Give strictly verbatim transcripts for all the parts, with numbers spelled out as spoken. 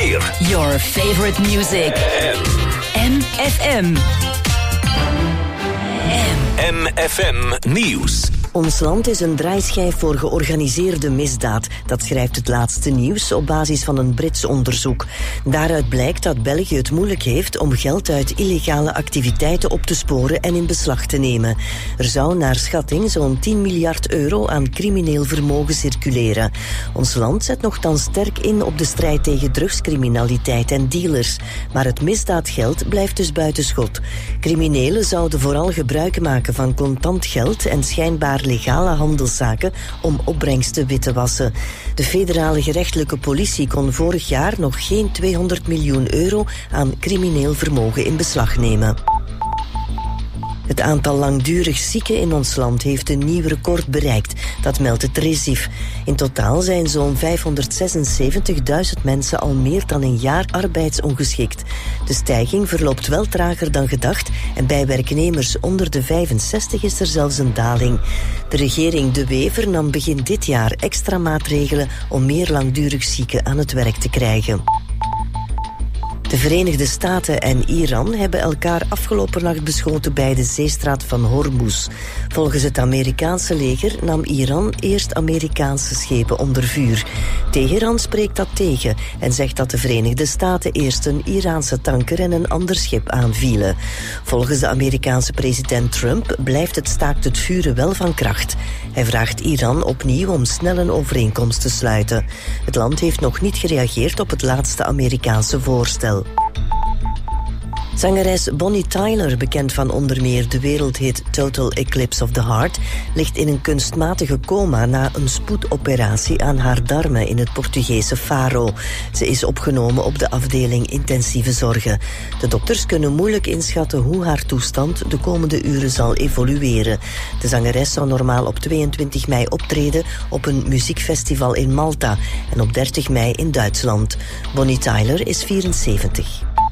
weer. Your favorite music. En M F M. M F M Nieuws. Ons land is een draaischijf voor georganiseerde misdaad. Dat schrijft het laatste nieuws op basis van een Brits onderzoek. Daaruit blijkt dat België het moeilijk heeft om geld uit illegale activiteiten op te sporen en in beslag te nemen. Er zou naar schatting zo'n tien miljard euro aan crimineel vermogen circuleren. Ons land zet nogthans sterk in op de strijd tegen drugscriminaliteit en dealers. Maar het misdaadgeld blijft dus buiten schot. Criminelen zouden vooral gebruik maken van contant geld en schijnbaar legale handelszaken om opbrengsten wit te wassen. De federale gerechtelijke politie kon vorig jaar nog geen tweehonderd miljoen euro aan crimineel vermogen in beslag nemen. Het aantal langdurig zieken in ons land heeft een nieuw record bereikt. Dat meldt het RESIF. In totaal zijn zo'n vijfhonderdzesenzeventigduizend mensen al meer dan een jaar arbeidsongeschikt. De stijging verloopt wel trager dan gedacht en bij werknemers onder de vijfenzestig is er zelfs een daling. De regering De Wever nam begin dit jaar extra maatregelen om meer langdurig zieken aan het werk te krijgen. De Verenigde Staten en Iran hebben elkaar afgelopen nacht beschoten bij de zeestraat van Hormuz. Volgens het Amerikaanse leger nam Iran eerst Amerikaanse schepen onder vuur. Teheran spreekt dat tegen en zegt dat de Verenigde Staten eerst een Iraanse tanker en een ander schip aanvielen. Volgens de Amerikaanse president Trump blijft het staakt het vuren wel van kracht. Hij vraagt Iran opnieuw om snel een overeenkomst te sluiten. Het land heeft nog niet gereageerd op het laatste Amerikaanse voorstel. Zangeres Bonnie Tyler, bekend van onder meer de wereldhit Total Eclipse of the Heart, ligt in een kunstmatige coma na een spoedoperatie aan haar darmen in het Portugese Faro. Ze is opgenomen op de afdeling intensieve zorgen. De dokters kunnen moeilijk inschatten hoe haar toestand de komende uren zal evolueren. De zangeres zou normaal op tweeëntwintig mei optreden op een muziekfestival in Malta en op dertig mei in Duitsland. Bonnie Tyler is vierenzeventig.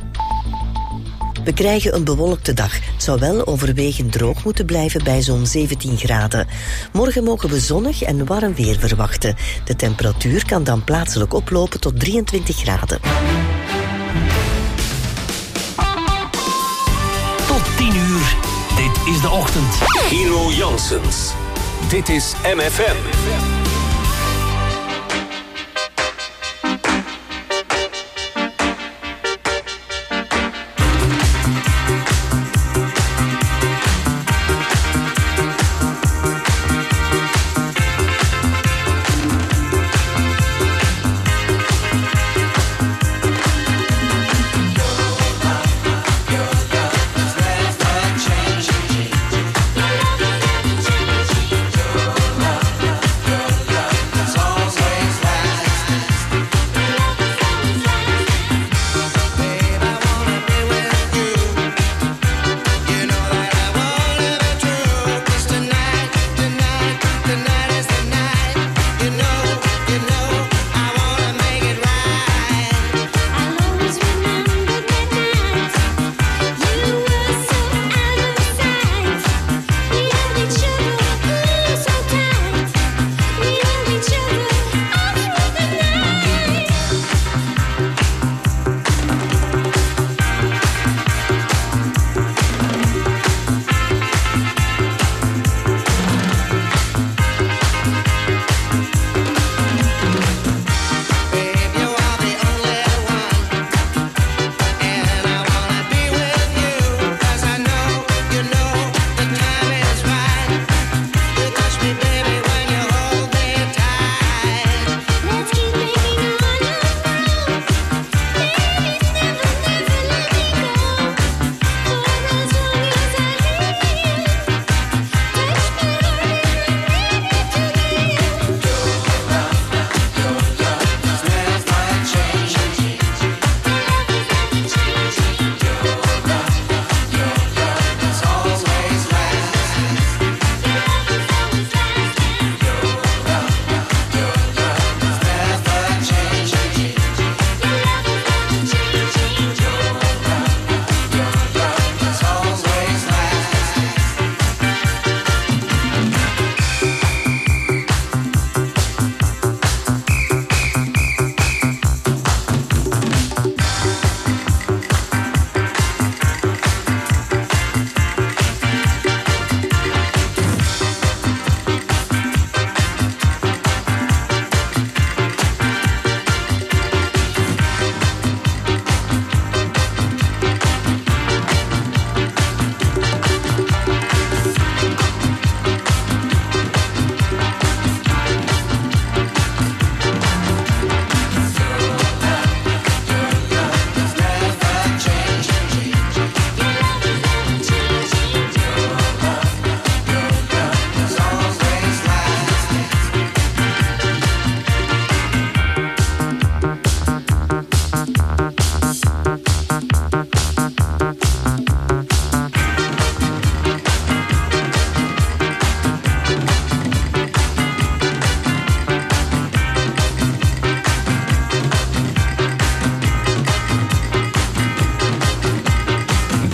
We krijgen een bewolkte dag. Het zou wel overwegend droog moeten blijven bij zo'n zeventien graden. Morgen mogen we zonnig en warm weer verwachten. De temperatuur kan dan plaatselijk oplopen tot drieëntwintig graden. Tot tien uur. Dit is de ochtend. Hero Janssens. Dit is M F M. Your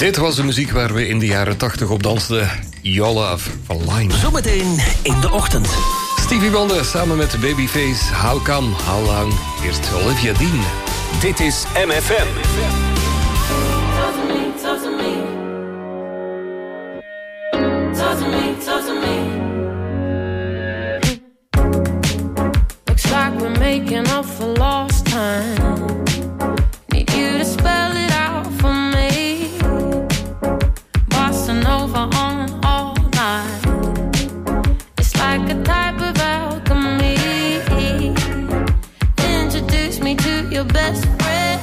Dit was de muziek waar we in de jaren tachtig op dansten. Your Love van Lime. Zometeen in de ochtend. Stevie Wonder samen met Babyface. How Come, How Long. Eerst Olivia Dean. Dit is M F M. Talk to me, talk to me. Talk to me, talk to me. Looks like we're making up for lost time. Need you to spell it out for me. Bossing over on all night. It's like a type of alchemy. Introduce me to your best friend.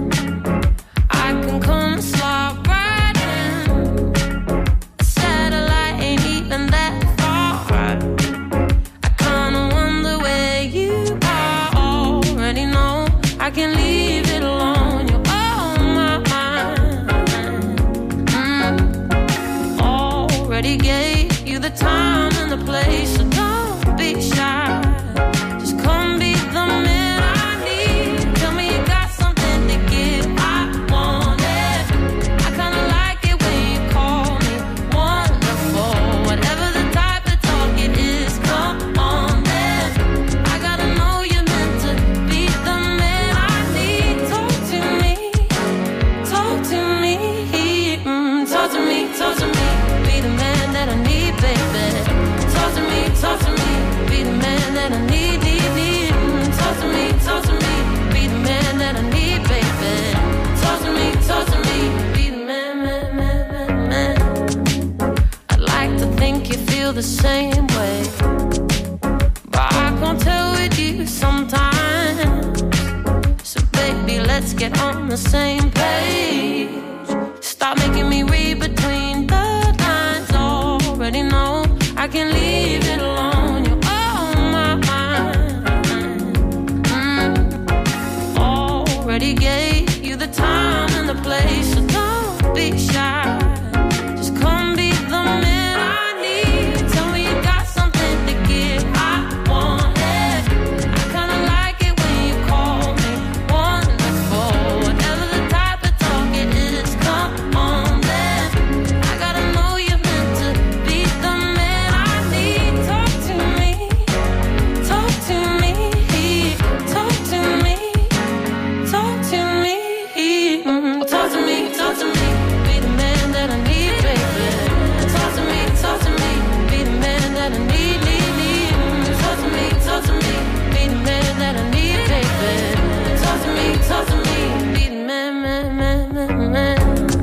I can come and slide right in. A satellite ain't even that far. I kinda wonder where you are. Already know I can leave it alone. You're on my mind. Mm. Already gave you the time and the place, so don't be shy. Just come be the man I need. Tell me you got something to give. I want it. I kinda like it when you call me wonderful. Whatever the type of talk it is, come on then. I gotta know you're meant to be the man I need. Talk to me, talk to me, mm, talk to me, talk to me. Be the man that I need, baby. Talk to me, talk to me. Be the man that I need, need, need. Mm, talk to me, talk to me. Be the man that I need, baby. Talk to me, talk to me. Be the man, man, man, man, man. I'd like to think you feel the same way, but I can't tell with you sometimes. So baby, let's get on the same page. Stop making me read between the lines. Already know I can leave it alone. You're on my mind. Mm. Already gave you the time and the place, so don't be shy. Just come be the man I need. Tell me you got something to give. I want it. I kinda like it when you call me wonderful. Whatever the type of talk it is, come on then. I gotta know you're meant to be the man I need. Talk to me, talk to me, talk to me, talk to me, mm, talk to me, talk to me. Be the man that I need, baby. Talk to me, talk to me. Be the man that I need, need, need. Mm, talk to me, talk to me. Be the man that I need, baby. Talk to me, talk to me. Be the man, man, man, man, man.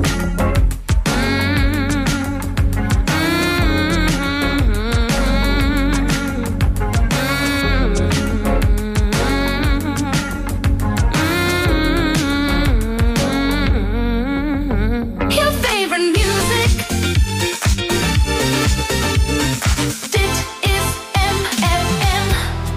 Your favorite music. Dit is M F M.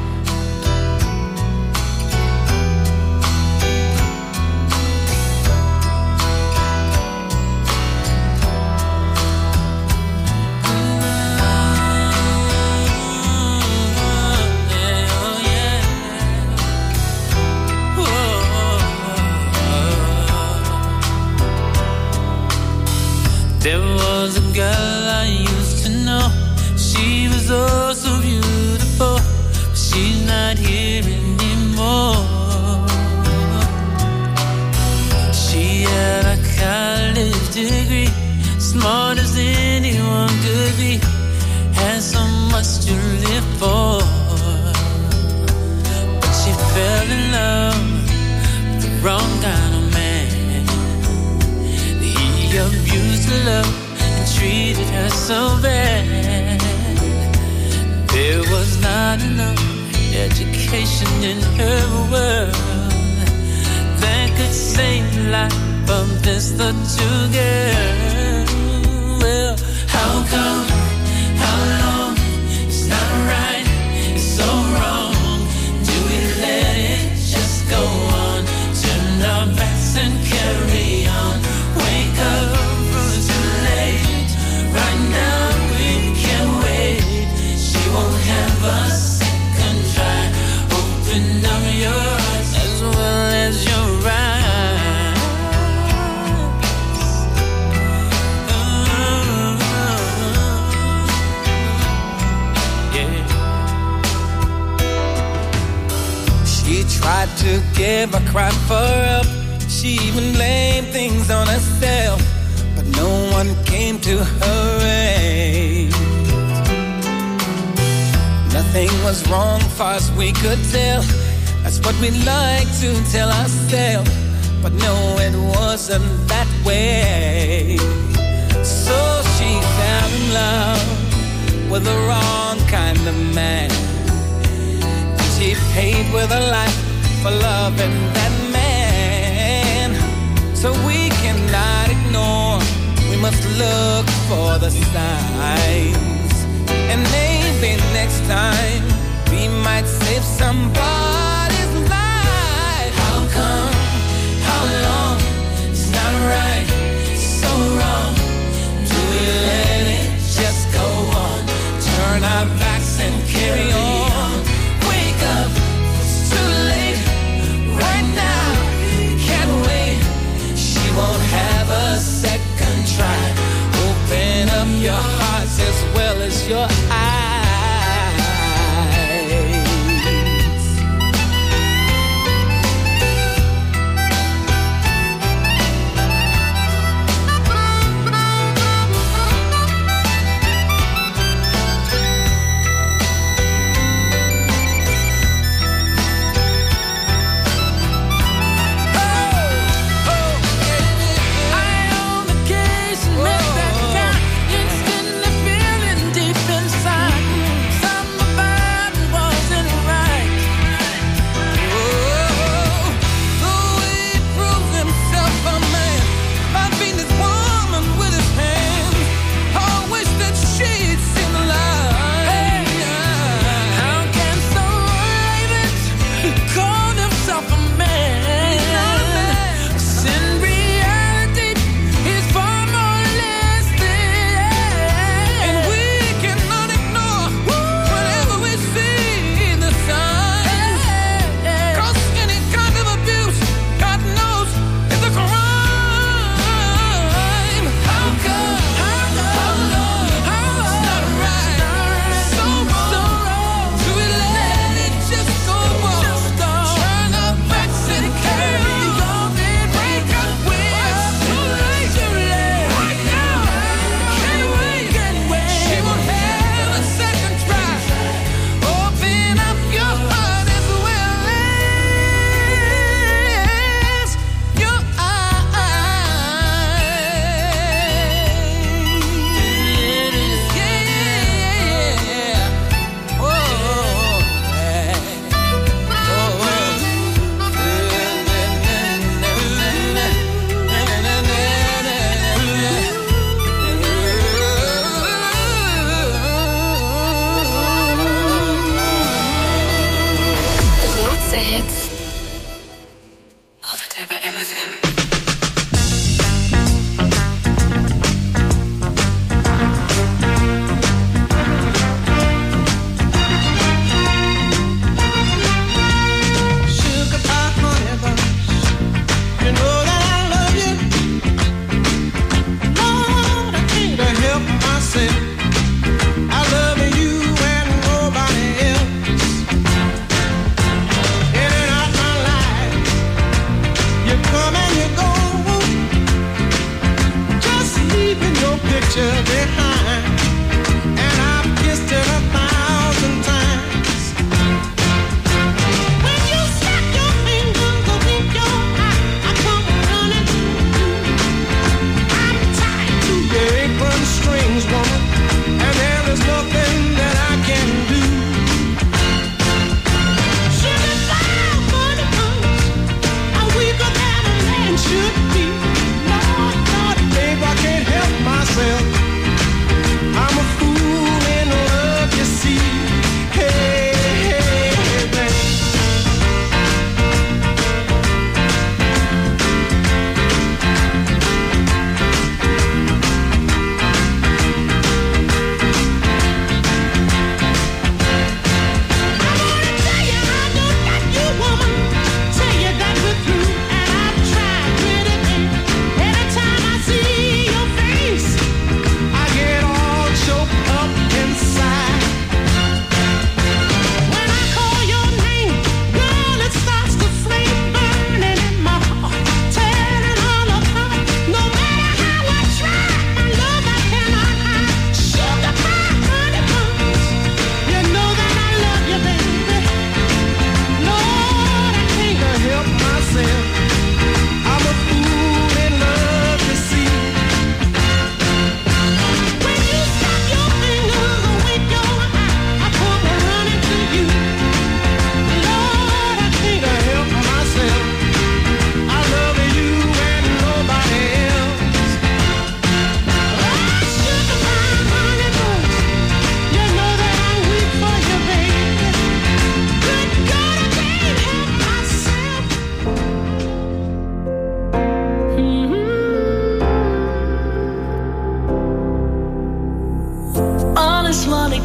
There was a girl I used to know. She was oh so beautiful, but she's not here anymore. She had a college degree, smart as anyone could be, had so much to live for. But she fell in love with the wrong kind of man. He abused her love and treated her so bad. There was not enough education in her world that could save the life of this little girl. Well, how come, how long, it's not right, it's so wrong. Do we let it just go on? Turn our backs and carry on. Wake up, it's too late. Right now we can't wait. She won't have a second try. Open up your eyes as well as your eyes. tried to give a cry for help. She even blamed things on herself, but no one came to her aid. Nothing was wrong far as we could tell. That's what we like to tell ourselves, but no, it wasn't that way. So she fell in love with the wrong kind of man. She paid with her life for loving that man. So we cannot ignore, we must look for the signs. And maybe next time we might save somebody's life. How come, how long, it's not right, it's so wrong. Do we let it just go on? Turn our backs and carry on. Wake up, it's too late, right now, can't wait. She won't have a second try. Open up your hearts as well as your eyes. Inside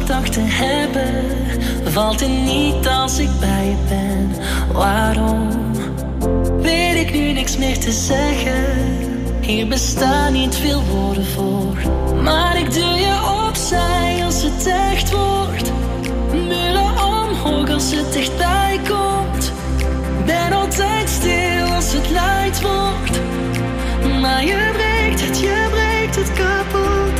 dacht te hebben, valt er niet als ik bij je ben. Waarom? Weet ik nu niks meer te zeggen. Hier bestaan niet veel woorden voor. Maar ik duw je opzij als het echt wordt. Muren omhoog als het dichtbij komt. Ben altijd stil als het luid wordt. Maar je breekt het, je breekt het kapot.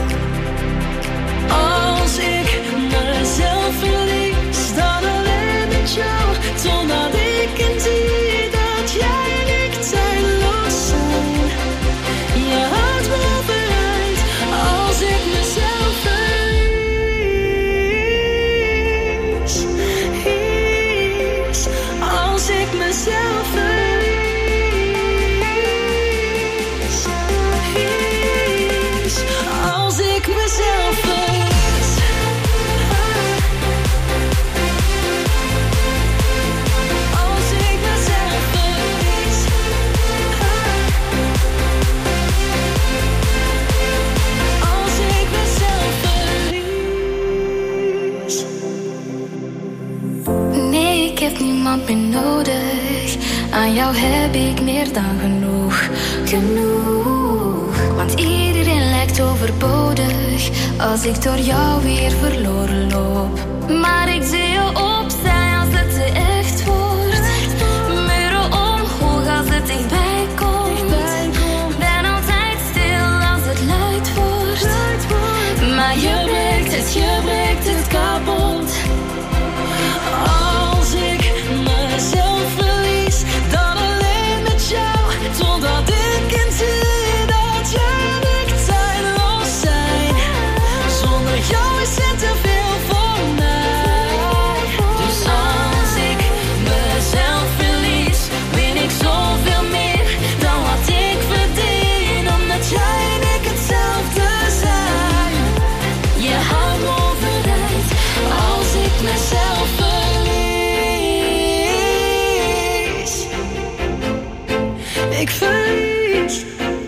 Als ik mezelf verlies, dan alleen met jou. Totdat ik inzie dat jij en ik tijdloos zijn. Je houdt me overeind als ik mezelf verlies. Is, als ik mezelf verlies. Is, als ik mezelf verlies. Ik heb niemand meer nodig. Aan jou heb ik meer dan genoeg. Genoeg. Want iedereen lijkt overbodig als ik door jou weer verloren loop. Maar ik zie je opzij als het te echt wordt. Muren omhoog als het dichtbij komt. Ben altijd stil als het luid wordt. Maar je breekt het, je breekt het kapot. Als ik mezelf verlies, dan alleen met jou. Totdat ik inzie dat jij en ik tijdloos zijn. Zonder jou is het te veel voor mij. Dus als ik mezelf verlies, win ik zoveel meer dan wat ik verdien. Omdat jij en ik hetzelfde zijn. Je houdt me overeind als ik mezelf verlies. Ik verlies.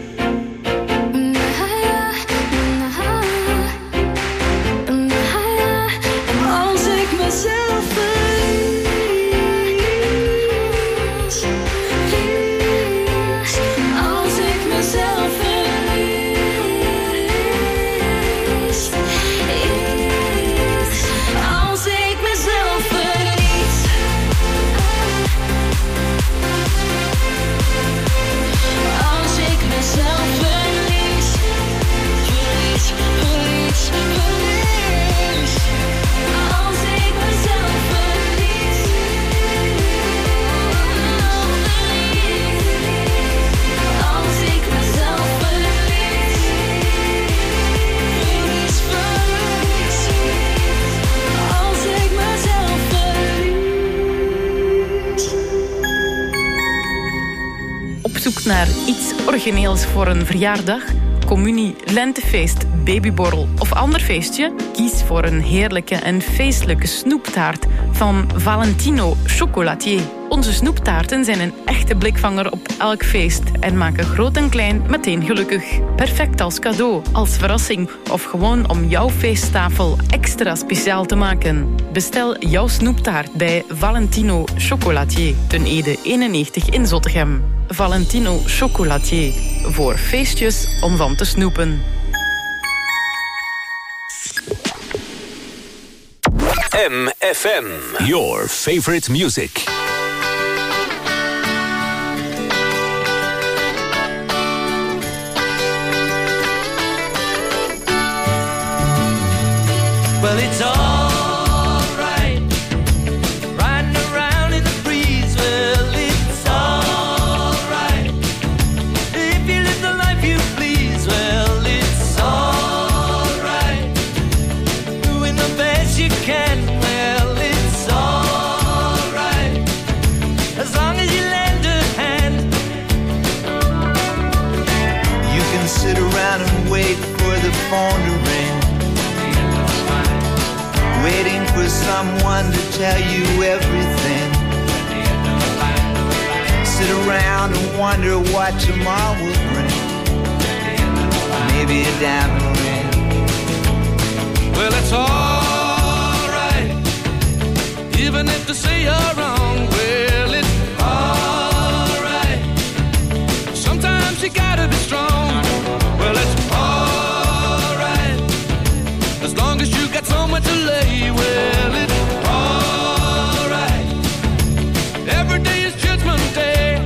Als ik mezelf verlies. Als ik mezelf verlies. Als ik mezelf verlies. Als ik mezelf verlies, verlies, verlies, verlies. Als ik mezelf verlies, als ik mezelf verlies, verlies, verlies. Als ik mezelf verlies. Op zoek naar iets origineels voor een verjaardag, communie, lentefeest, babyborrel of ander feestje? Kies voor een heerlijke en feestelijke snoeptaart van Valentino Chocolatier. Onze snoeptaarten zijn een echte blikvanger op elk feest en maken groot en klein meteen gelukkig. Perfect als cadeau, als verrassing of gewoon om jouw feesttafel extra speciaal te maken. Bestel jouw snoeptaart bij Valentino Chocolatier, ten Ede eenennegentig in Zottegem. Valentino Chocolatier, voor feestjes om van te snoepen. M F M, your favorite music. Well, it's all right, riding around in the breeze. Well, it's all right, if you live the life you please. Well, it's all right, doing the best you can. Well, it's all right, as long as you lend a hand. You can sit around and wait for the phone to ring, waiting for someone to tell you everything. Sit around and wonder what tomorrow will bring. Maybe a diamond ring. Well, it's all day. Well, it's alright. Every day is Judgment Day.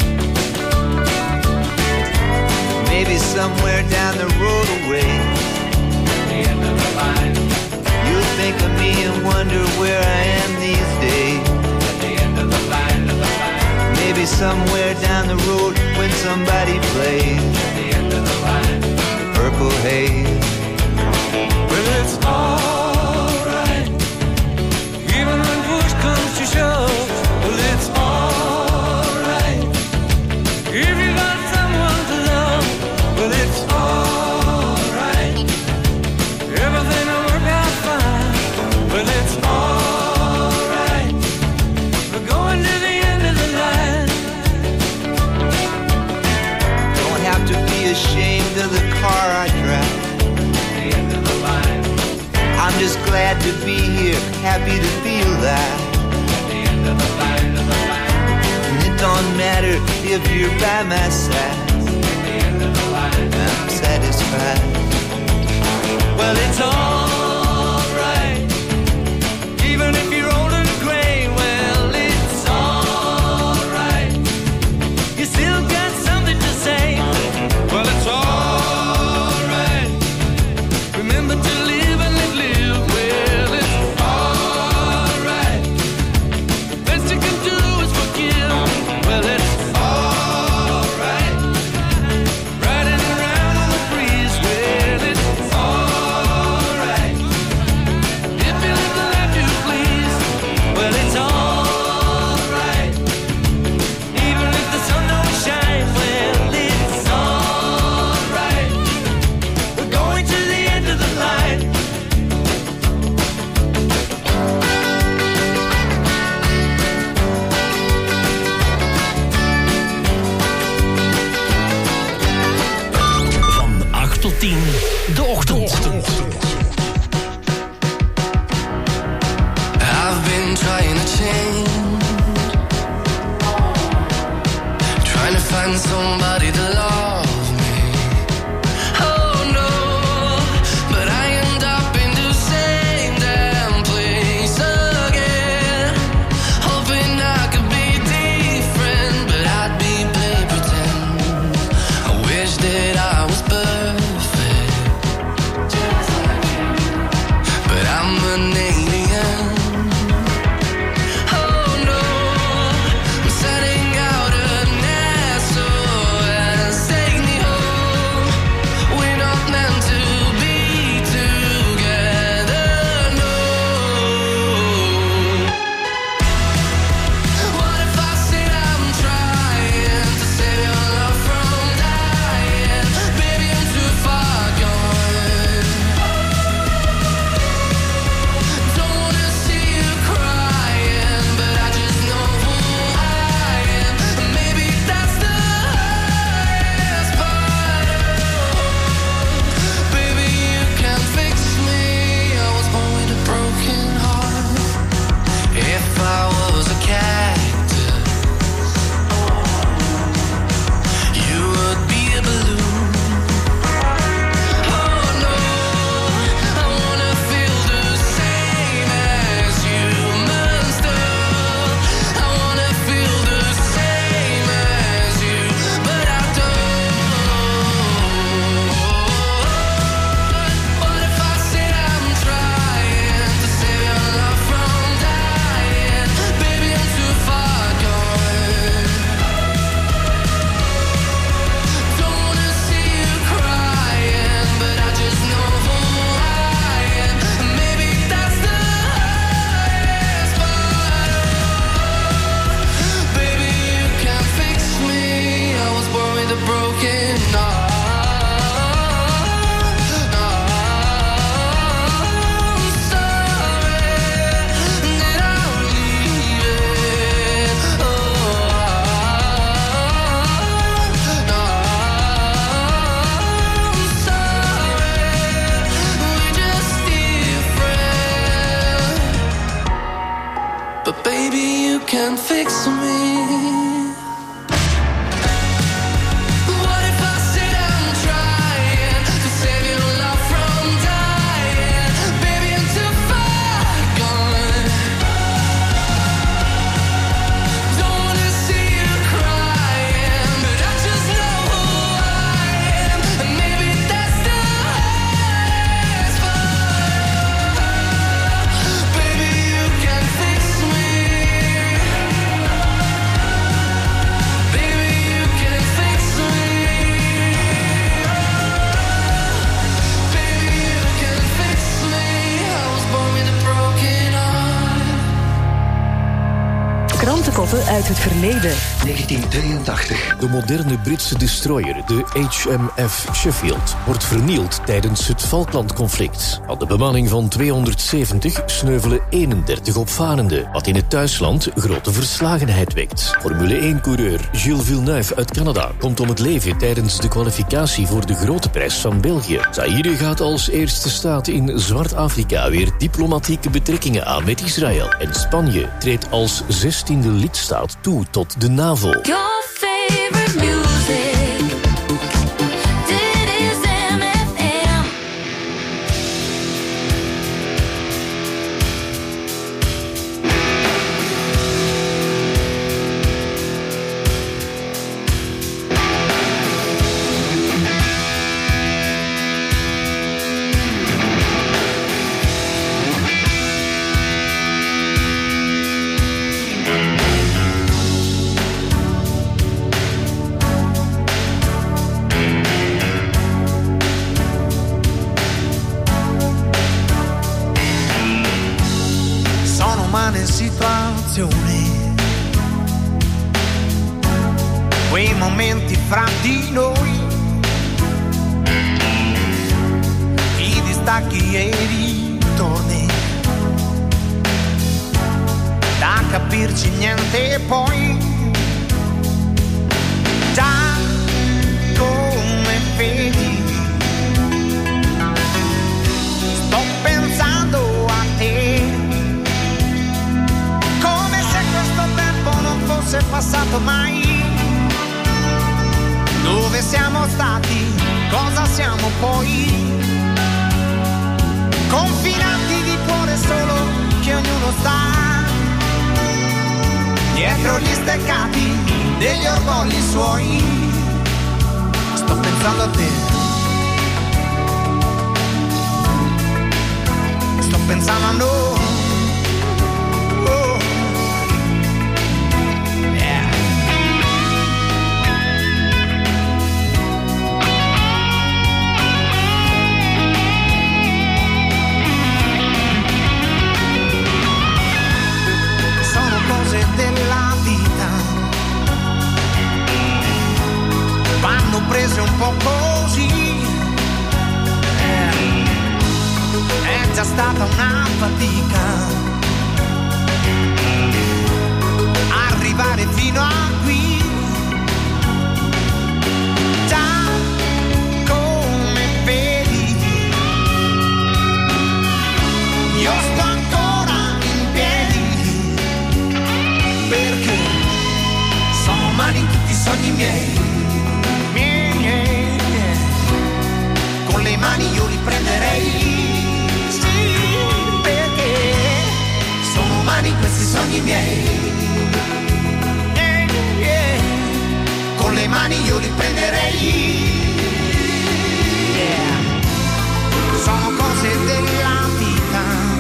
Maybe somewhere down the road away, The end of the line. you'll think of me and wonder where I am these days. At the end of the line, of the line. Maybe somewhere down the road when somebody plays At the end of the line. Purple Haze. Well, it's alright. Even when push comes to shove. Well, it's alright. If you got someone to love. Well, it's alright. Everything will work out fine. Well, it's alright. We're going to the end of the line. Don't have to be ashamed of the car I drive. The end of the line. I'm just glad to be here, happy to feel that. The end of the line, of the line. And it don't matter if you're by my side, The end of the line. I'm satisfied. Well, it's alright. Even if you're old and gray, well, it's alright. You still got something to say. Well, it's alright. Remember to live and let live. Well, it's alright. The best you can do is forgive. Well, it's alright. Riding around on the breeze. Well, it's alright. If you live the life you please. Well, it's alright. Even if the sun don't shine. Well, it's alright. We're going to the end of the line. Van acht tot tien, de ochtend. I've been trying to change, trying to find somebody to love me. Oh no, but I end up in the same damn place again. Hoping I could be different, but I'd be play pretend. I wish that I was perfect, but I'm an alien. Oh no, I'm setting out an S O S. Take me home. We're not meant to be together, no. What if I said I'm trying to save your love from dying? Baby, I'm too far gone. Don't wanna see you crying, but I just know who I am. Maybe that's the hardest part. Baby, you can't fix me. I was born with a broken heart. If I was a cactus, you would be a balloon. Oh no, I wanna feel the same as human stuff. I wanna feel the same as you, but I don't. What if I said I'm trying to save your love from dying? Baby, I'm too far gone. Don't wanna see you crying, but I just know who I am. Maybe that's the hardest part. Baby, you can't fix me. I was born with a broken heart. I'm sorry that I'm leaving. Oh, I'm sorry, we're just different. But baby, you can't fix me. What if I said I'm trying to save your love from dying? Baby, I'm too far krantenkoppen uit het verleden. negentien tweeëntachtig. De moderne Britse destroyer, de H M F Sheffield, wordt vernield tijdens het Falklandconflict. Aan de bemanning van tweehonderdzeventig sneuvelen eenendertig opvarenden, wat in het thuisland grote verslagenheid wekt. Formule één-coureur Gilles Villeneuve uit Canada komt om het leven tijdens de kwalificatie voor de Grote Prijs van België. Zaïre gaat als eerste staat in Zwart-Afrika weer diplomatieke betrekkingen aan met Israël. En Spanje treedt als zestiende lidstaat toe tot de NAVO. Your favorite music. Dit is M F M. Sono umane situazioni, quei momenti fra di noi, i distacchi e i ritorni, da capirci niente poi, già come vedi, sto pensando a te. Se è passato mai, dove siamo stati, cosa siamo poi, confinati di cuore solo che ognuno sta, dietro gli steccati degli orgogli suoi, sto pensando a te, sto pensando a noi. Della vita vanno prese un po' così, eh, è già stata una fatica arrivare fino a qui, già come vedi io sto ancora in piedi, perché sono umani tutti i sogni miei, miei, miei, miei. Con le mani io li prenderei, sì, perché sono umani questi sogni miei, miei, miei. Con le mani io li prenderei, yeah. Sono cose della vita,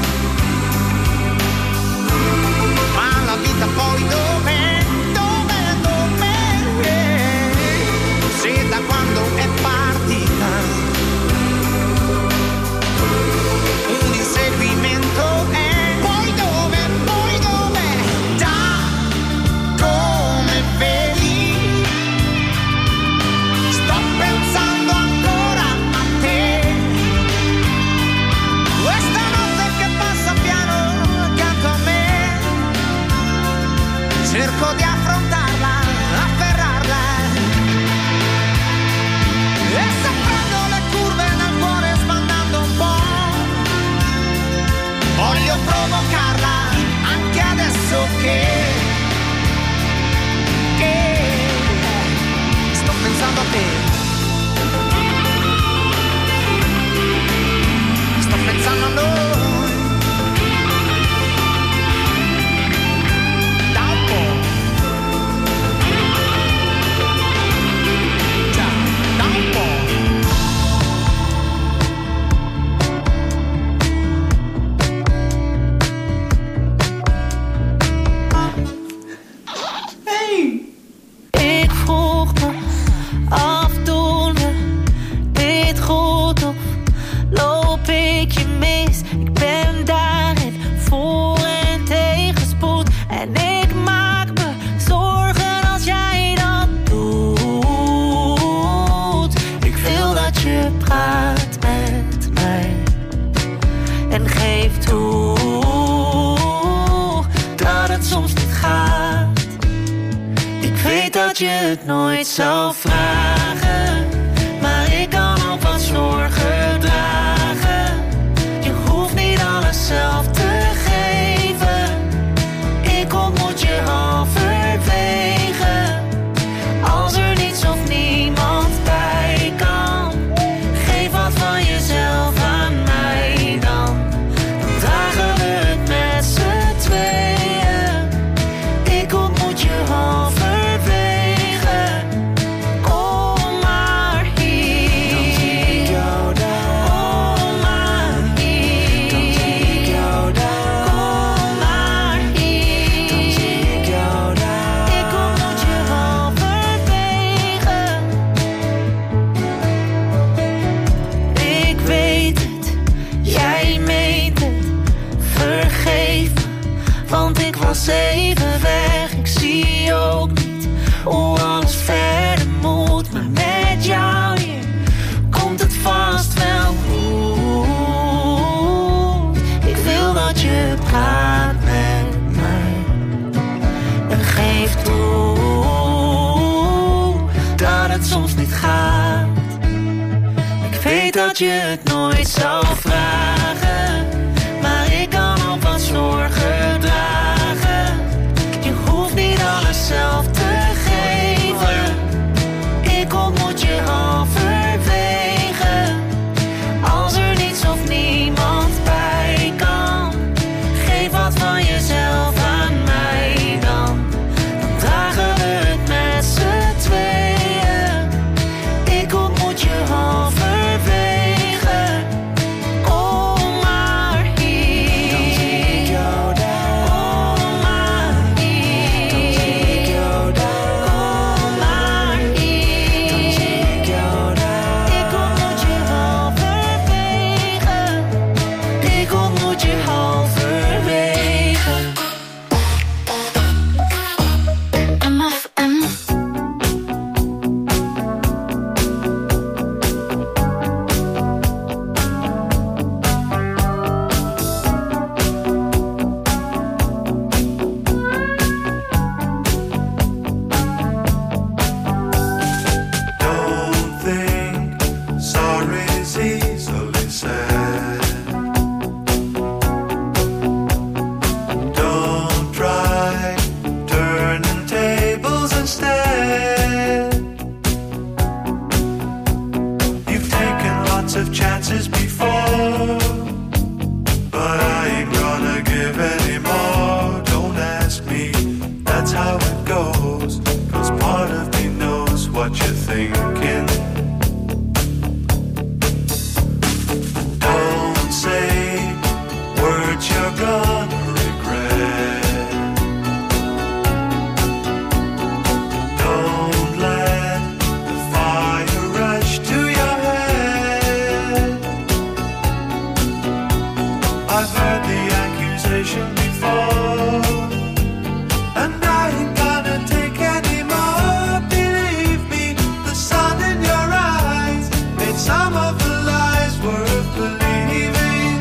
ma la vita poi dov'è, dov'è, dov'è, se da quando è partita un inseguimento è, poi dov'è, poi dov'è, già come vedi sto pensando ancora a te, questa notte che passa piano accanto a me, cerco di affrontarla, afferrarla, e se prendo le curve nel cuore sbandando un po', voglio provocarla anche adesso che, che sto pensando a te, sto pensando a noi. Ik vroeg me af je het nooit zou vragen, maar ik kan ook wat zorgen dragen. Je hoeft niet alles zelf te geven, ik ontmoet je halverwege. Als er niets of niemand bij kan, geef wat van jezelf aan mij dan. Dan dragen we het met z'n tweeën, ik ontmoet je halverwege. Kom maar hier, dan zie ik jou daar. Kom maar hier, dan zie ik jou daar. Kom maar hier, dan zie ik jou daar. Ik ontmoet je halverwege. Ik weet het, jij meent het. Vergeef me, want ik was even weg. Ik zie ook niet hoe alles verder moet, maar met jou hier komt het vast wel goed. Ik wil dat je praat met mij en geef toe dat het soms niet gaat. Ik weet dat je het nooit zou vragen, maar ik kan ook wat zorgen dragen. Je hoeft niet alles zelf te geven, ik ontmoet je halverwege. Als er niets of niemand bij kan, geef wat van jezelf aan mij dan. Dan dragen we het met z'n tweeën, ik ontmoet je halverwege. Kom maar hier, dan zie ik jou daar. Kom maar hier, dan zie ik jou daar. Kom maar hier, dan zie ik jou daar. Ik ontmoet je halverwege, ik ontmoet je halverwege. M F M. Don't think sorry's easily said. Don't try turning tables instead. You've taken lots of chances before, but I ain't gonna give any more. Don't ask me, that's how it goes. 'Cause part of me knows what you're thinking. Don't say words you're gonna regret. Don't let the fire rush to your head. I've heard the accusation before, and I ain't gonna take any more. Believe me, the sun in your eyes made some of the lies worth believing.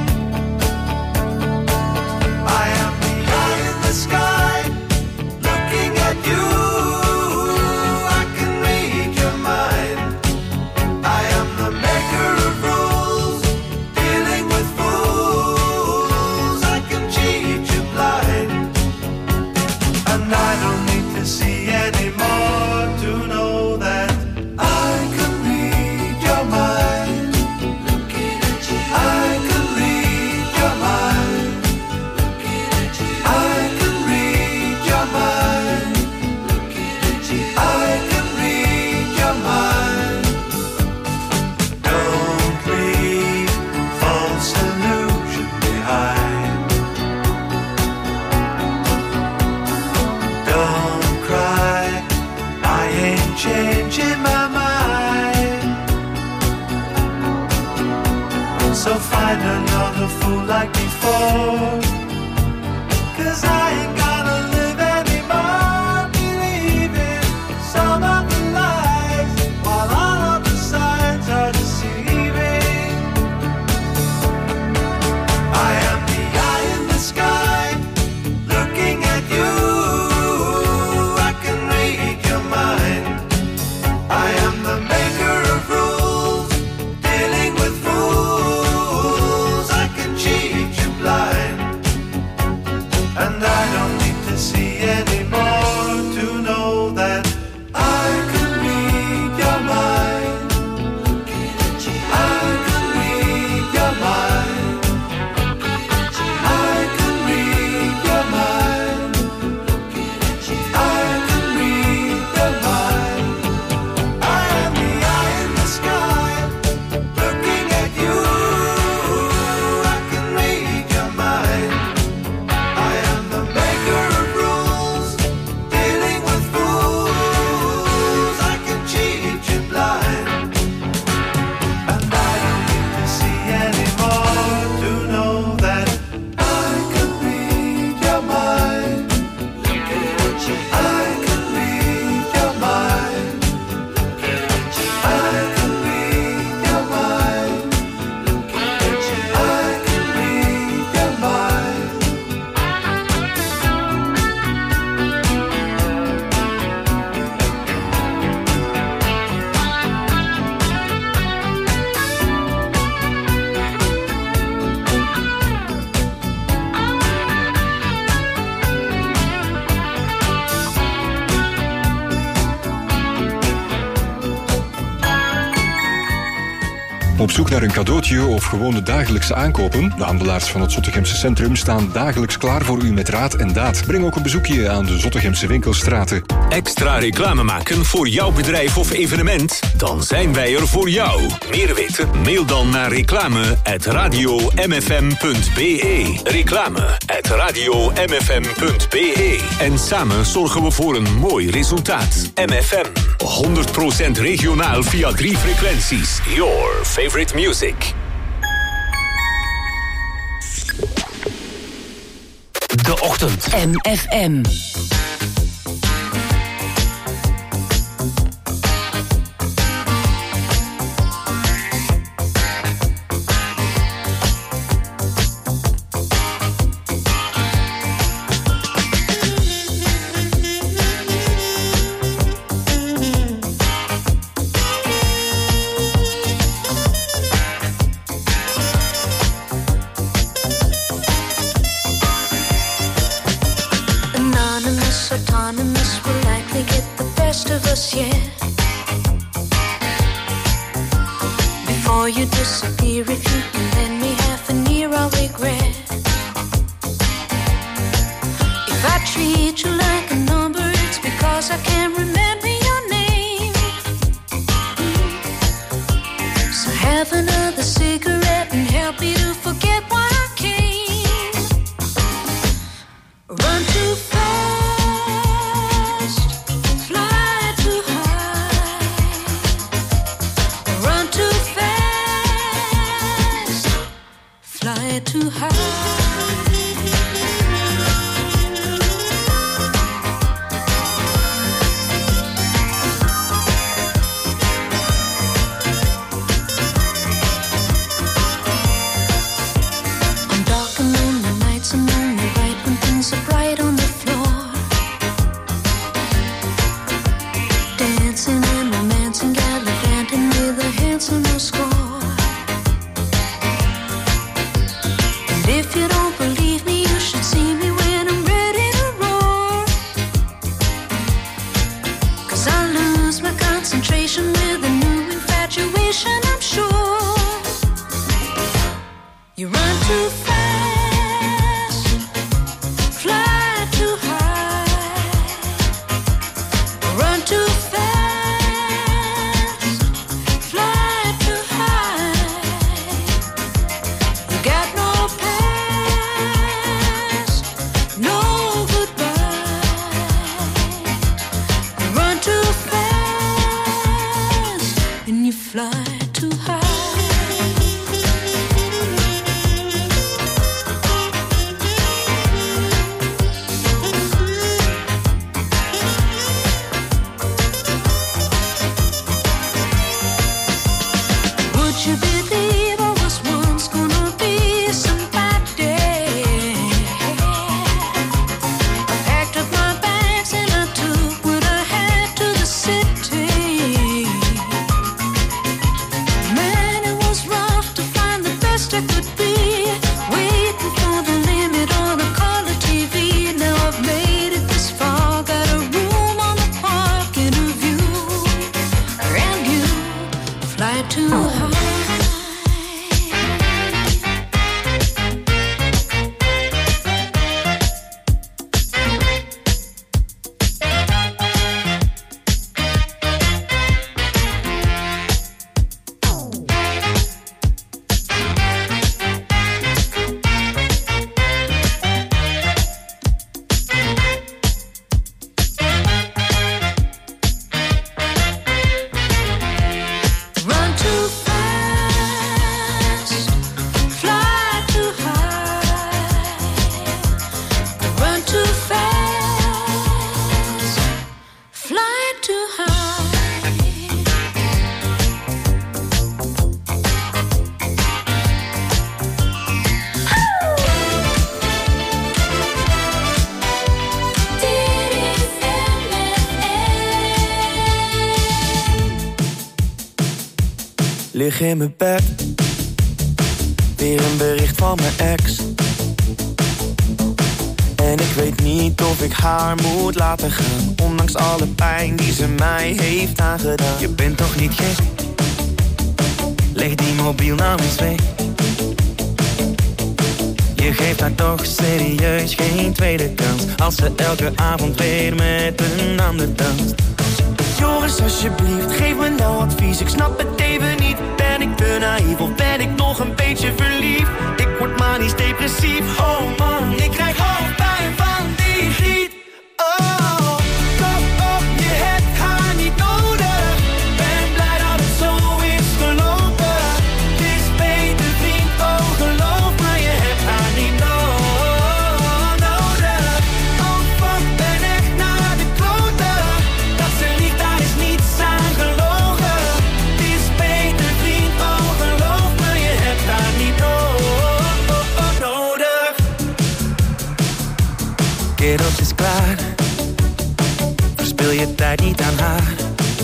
I am the eye in the sky, looking at you. I can read your mind. I am the maker of rules, dealing with fools. I can cheat you blind, and I don't need to see anymore to know that I can read your mind. Looking at you, I can read your mind. Looking at you, I can read your mind. Looking at you, I can read your mind. Don't leave false illusion behind. Don't cry, I ain't changing my mind. So find another fool like before, 'cause I ain't gonna live anymore believing some of the lies, while all of the signs are deceiving. I am the eye in the sky, looking at you. I can read your mind. Op zoek naar een cadeautje of gewoon de dagelijkse aankopen? De handelaars van het Zottegemse Centrum staan dagelijks klaar voor u met raad en daad. Breng ook een bezoekje aan de Zottegemse winkelstraten. Extra reclame maken voor jouw bedrijf of evenement? Dan zijn wij er voor jou. Meer weten? Mail dan naar reclame at radio m f m punt b e. Reclame at radio m f m punt b e. En samen zorgen we voor een mooi resultaat. M F M, honderd procent regionaal via drie frequenties. Your favorite music. De Ochtend. M F M. Lig in mijn bed, weer een bericht van mijn ex. En ik weet niet of ik haar moet laten gaan, ondanks alle pijn die ze mij heeft aangedaan. Je bent toch niet gek? leg die mobiel nou eens weg. Je geeft haar toch serieus geen tweede kans, als ze elke avond weer met een ander danst. Joris, alsjeblieft, geef me nou advies. Ik snap het even niet. Ben ik te naïef of ben ik nog een beetje verliefd? Ik word manisch depressief. Oh man, ik krijg hoofdpijn van die griet. Oh, kop op, je hebt haar niet nodig. Ben blij dat het zo is gelopen. Het is beter vriend, oh geloof me, je hebt haar niet nodig. Oh fuck, ben echt naar de kloten. Dat ze liegt, daar is niets aan gelogen. Het is beter vriend, oh geloof me, je hebt haar niet nodig. Kerels is klaar, verspil je tijd niet aan haar.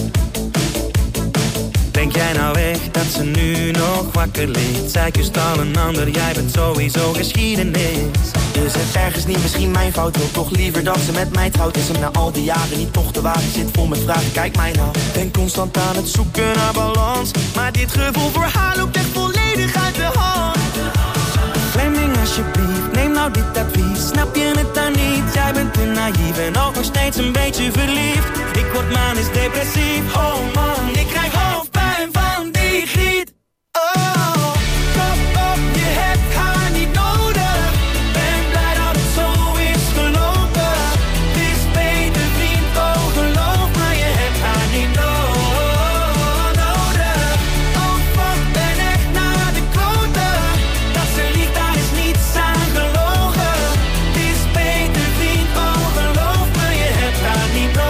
Denk jij nou echt dat ze nu nog wakker ligt? Zij kust al een ander, jij bent sowieso geschiedenis. Is het ergens niet misschien mijn fout? Wil toch liever dat ze met mij trouwt? Is hem na al die jaren niet toch de wagen? Zit vol met vragen, kijk mij nou. Ben constant aan het zoeken naar balans, maar dit gevoel voor haar loopt echt volledig uit de hand. Fleming, alsjeblieft, neem nou dit advies. Snap je het dan niet? Jij bent te naïef en ook nog steeds een beetje verliefd. Ik word manisch depressief. Oh man, ik krijg hoofdpijn van die griet. Oh, kop op, je hebt haar niet nodig. Ben blij dat het zo is gelopen. Het is beter vriend, oh geloof me, je hebt haar niet nodig. Oh fuck, ben echt naar de kloten. Dat ze liegt, daar is niets aan gelogen. Het is beter vriend, oh geloof me, je hebt haar niet nodig.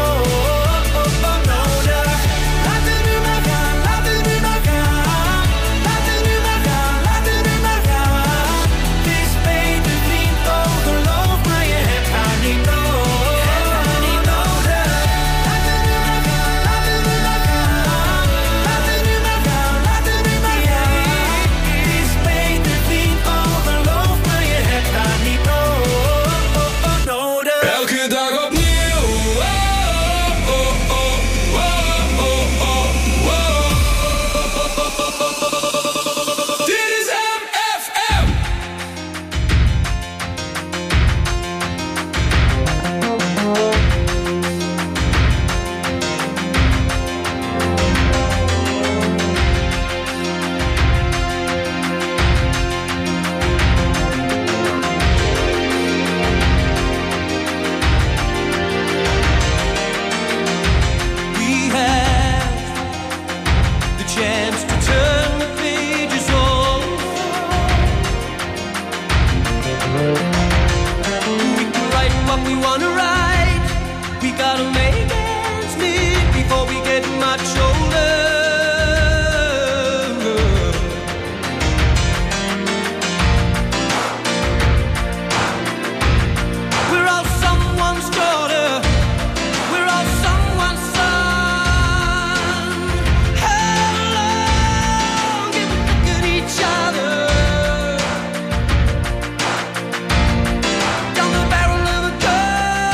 Laat het nu maar gaan, laat het nu maar gaan. Laat het nu maar gaan, laat het nu maar gaan. Het is beter vriend, oh geloof me, je hebt haar niet nodig. Laat het nu maar gaan, laat het nu maar gaan. Laat het nu maar gaan, laat het nu maar gaan. Het is beter vriend, oh geloof me, je hebt haar niet nodig. Elke dag opnieuw. Oh, oh, oh, oh, oh, oh, oh. Dit is M F M. We have the chance to turn the pages over. We can write what we want to write. We gotta make ends meet before we get much older. We're all someone's daughter. We're all someone's son. How long can we look at each other? Down the barrel of a gun.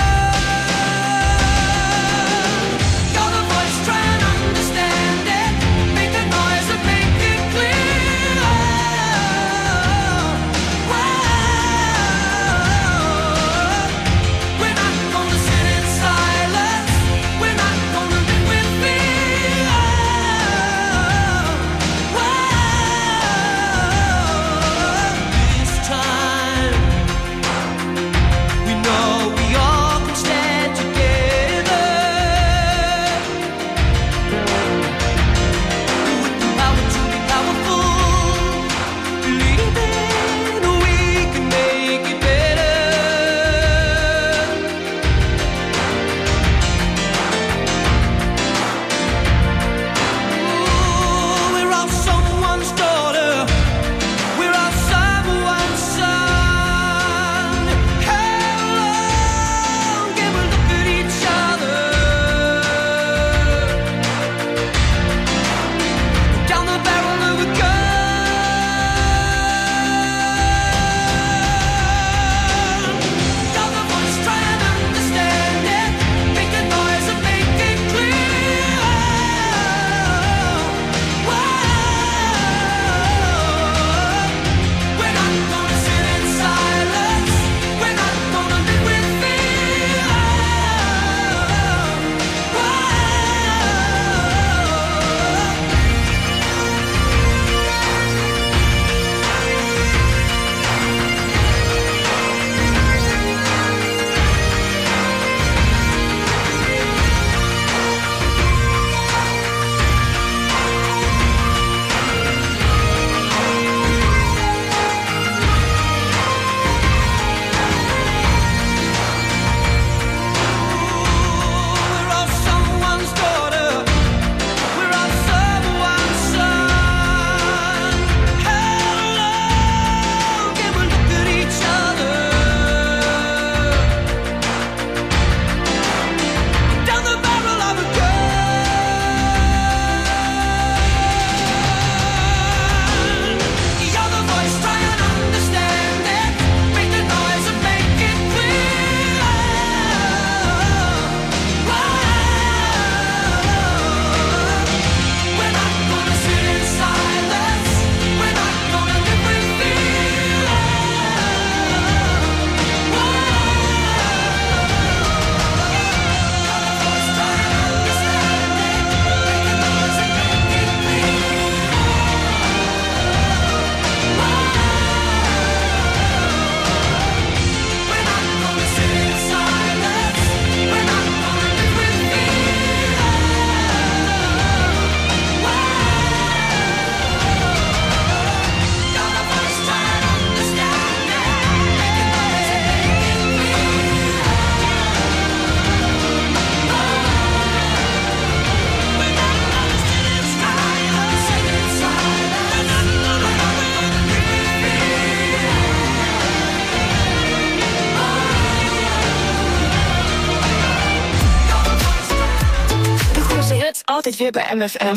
altijd weer bij M F M.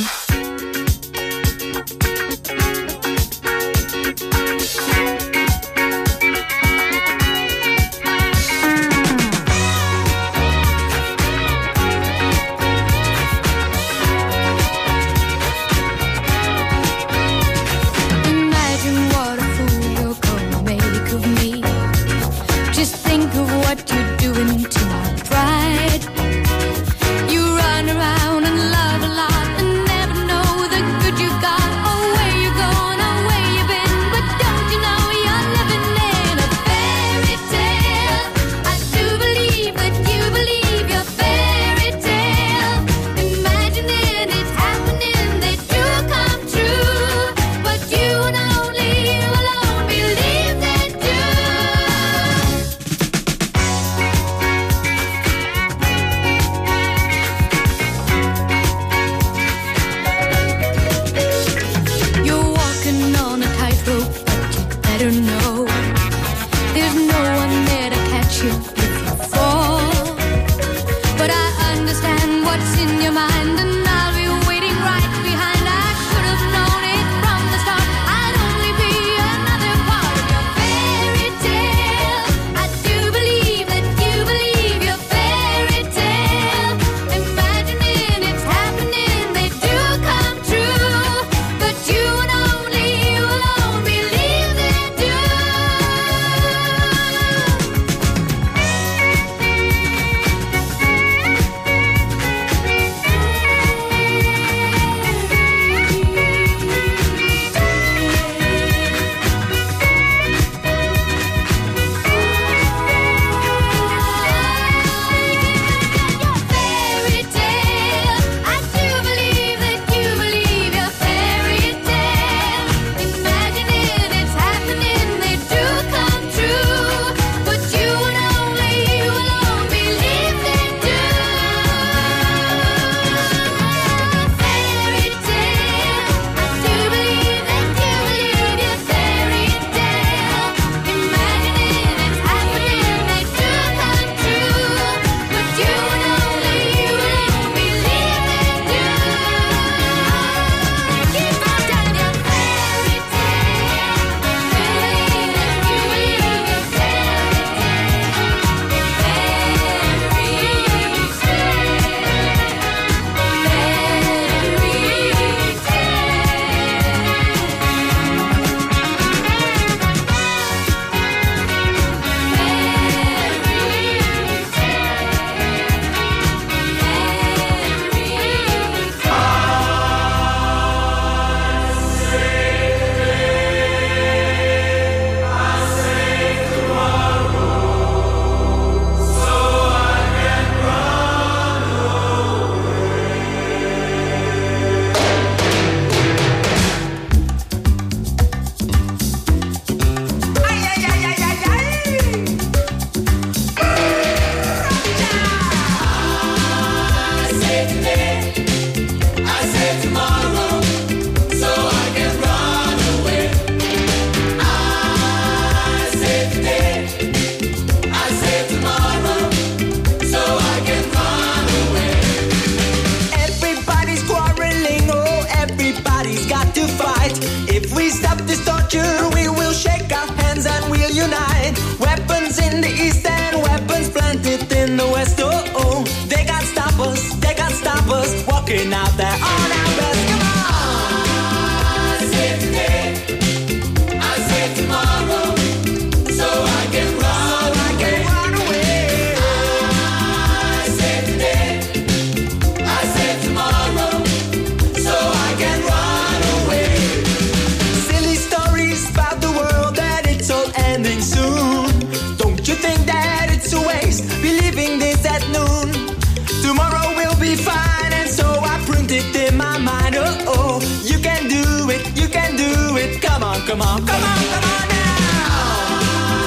Come on, come on, come on now.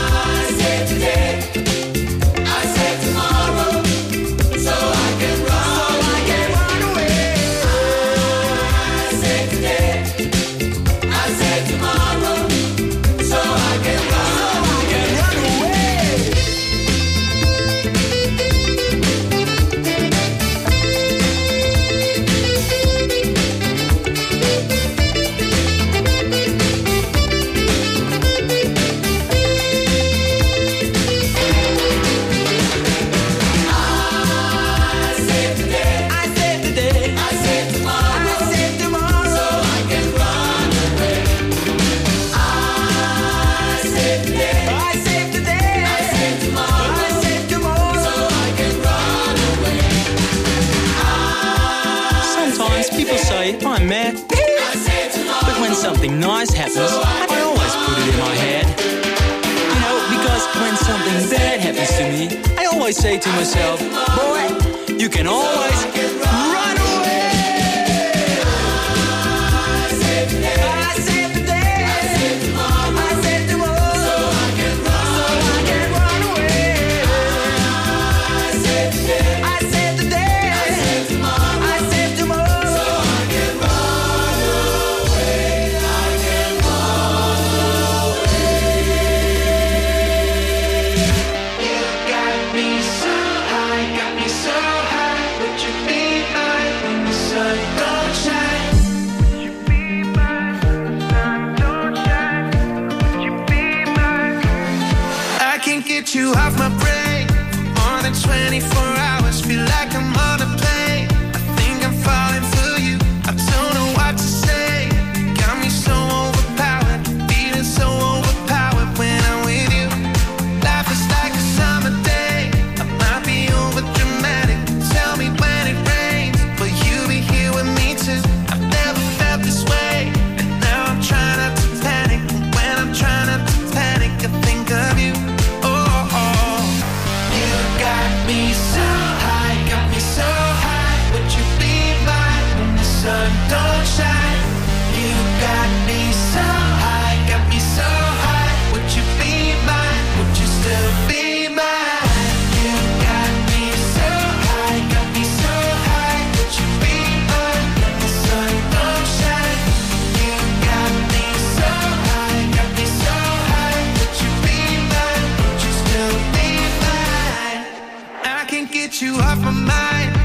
I said today, I said tomorrow, so I can run, so I can run away. I said today, I said tomorrow, so I can run, so I can run away. something nice happens, I always put it in my head. You know, because when something bad happens to me, I always say to myself, boy, you can always run away. I saved the day. I saved the day. I saved tomorrow. I saved tomorrow. So I can run, so I can run away. I saved the day. I saved the day. I saved tomorrow. I saved tomorrow. So I can run away. I can run away. You got me so high, got me so high. Would you be mine when the sun don't shine? Would you be mine when the sun don't shine? Would you be mine? I can't get you off my brain for more than twenty-four hours. Feel like I'm on a plane. I think I'm falling for you. I don't know what to say. Got me so overpowered, feeling so overpowered when I'm with you. Life is like a summer day. I might be over dramatic. Tell me when it rains, will you be here with me too? I've never felt this way, and now I'm trying not to panic. And when I'm trying not to panic, I think of you. Oh, oh. You got me so high, got me so high. Would you be mine when the sun don't shine? You got me so high, got me so high. Would you be mine? Would you still be mine? You got me so high, got me so high. Would you be mine when the sun don't shine? You got me so high, got me so high. Would you be mine? Would you still be mine? I can't get you off my mind.